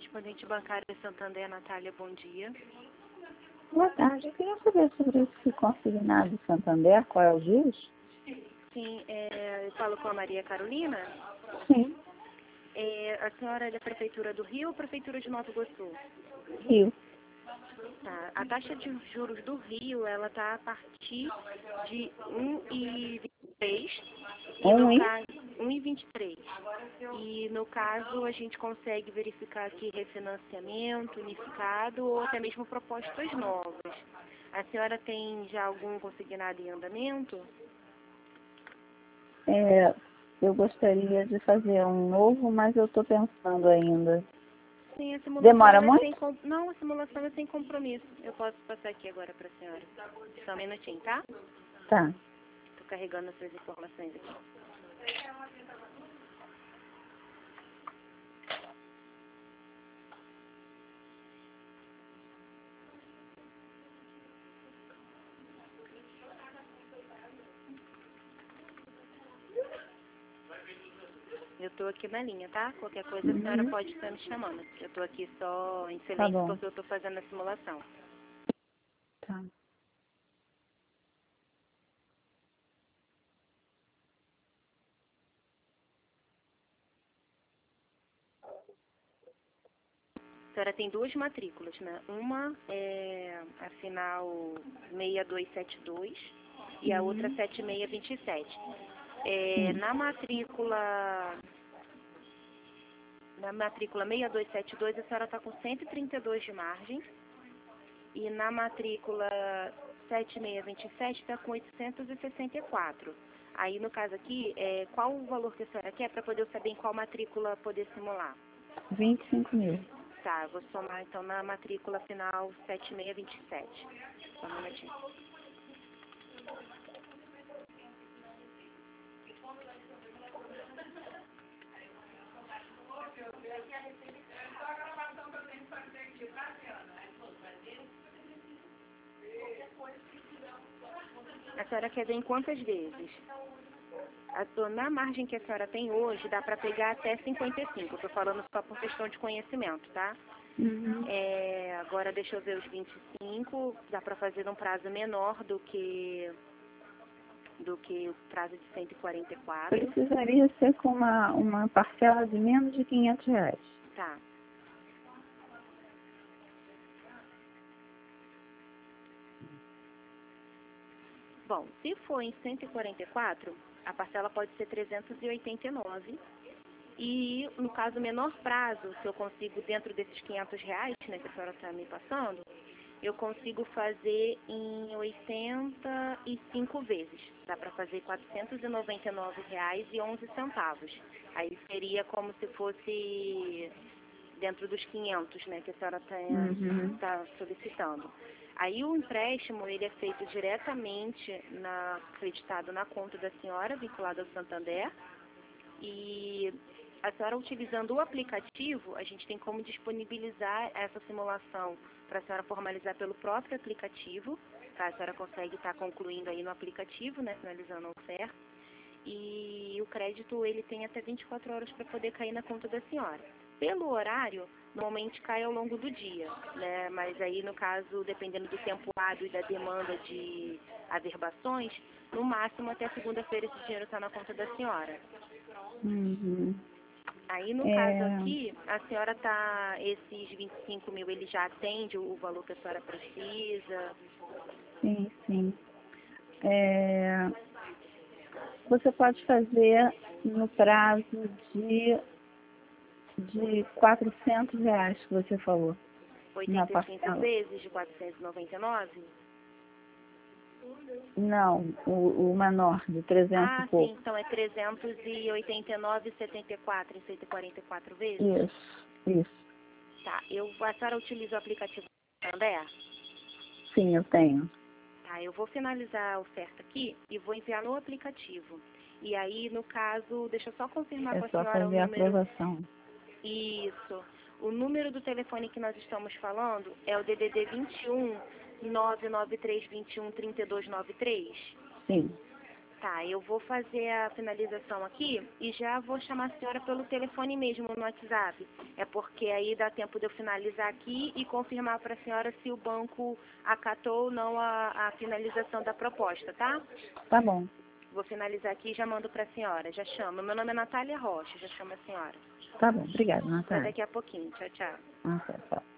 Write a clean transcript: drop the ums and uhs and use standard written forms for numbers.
correspondente bancária Santander, Natália, bom dia. Boa tarde, eu queria saber sobre esse consignado Santander, qual é o juros? Sim, eu falo com a Maria Carolina. Sim, A senhora é da Prefeitura do Rio ou Prefeitura de Nova Iguaçu? Rio. Tá. A taxa de juros do Rio, ela está a partir de 1,23 e no caso 1,23. E no caso a gente consegue verificar aqui refinanciamento unificado ou até mesmo propostas novas. A senhora tem já algum consignado em andamento? Eu gostaria de fazer um novo, mas eu estou pensando ainda. Sim, a simulação Demora é muito? Não, a simulação é sem compromisso. Eu posso passar aqui agora para a senhora. Só um minutinho, tá? Tá. Estou carregando as suas informações aqui. Eu estou aqui na linha, tá? Qualquer coisa a senhora pode estar me chamando. Eu estou aqui só em Tá silêncio bom. porque eu estou fazendo a simulação. Tá. A senhora tem duas matrículas, né? Uma é a final 6272 e a outra 7627. Na matrícula 6272 a senhora está com 132 de margem e na matrícula 7627 está com 864. Aí no caso aqui, qual o valor que a senhora quer para poder eu saber em qual matrícula poder simular? 25 mil. Tá, eu vou somar então na matrícula final 7627. Só um minutinho. A senhora quer ver em quantas vezes? Na margem que a senhora tem hoje, dá para pegar até 55. Eu tô falando só por questão de conhecimento, tá? Agora deixa eu ver os 25. Dá para fazer num prazo menor do que o prazo de 144. Precisaria ser com uma parcela de menos de R$ 500. Tá. Bom, se for em 144, a parcela pode ser 389. E no caso menor prazo, se eu consigo dentro desses R$ 500, né, que a senhora está me passando, eu consigo fazer em 85 vezes. Dá para fazer R$ 499,11. Aí seria como se fosse dentro dos 500, né, que a senhora está solicitando. Aí o empréstimo, ele é feito diretamente acreditado na conta da senhora, vinculado ao Santander. E a senhora utilizando o aplicativo, a gente tem como disponibilizar essa simulação para a senhora formalizar pelo próprio aplicativo. Tá? A senhora consegue estar concluindo aí no aplicativo, né, finalizando a oferta. E o crédito, ele tem até 24 horas para poder cair na conta da senhora. Pelo horário, normalmente cai ao longo do dia, né? Mas aí, no caso, dependendo do tempo hábil e da demanda de averbações, no máximo até segunda-feira esse dinheiro está na conta da senhora. Aí, no caso aqui, a senhora esses 25 mil, ele já atende o valor que a senhora precisa? Sim. Você pode fazer no prazo de R$ 400 que você falou. Na 85 parcela. vezes de 499? Não, o menor, de 300 e Ah, sim, pouco. então é 389,74 em 144 vezes? Isso. Tá, a senhora utiliza o aplicativo Santander? Sim, eu tenho. Tá, eu vou finalizar a oferta aqui e vou enviar no aplicativo. E aí, no caso, deixa eu só confirmar com É a só senhora o fazer a número. aprovação. Isso. O número do telefone que nós estamos falando é o DDD 21 99321 3293. Sim. Tá, eu vou fazer a finalização aqui e já vou chamar a senhora pelo telefone mesmo no WhatsApp. É porque aí dá tempo de eu finalizar aqui e confirmar para a senhora se o banco acatou ou não a finalização da proposta, tá? Tá bom. Vou finalizar aqui e já mando para a senhora. Já chamo. Meu nome é Natália Rocha, já chamo a senhora. Tá bom. Obrigada, Até Natália. daqui a pouquinho. Tchau, tchau. Tchau.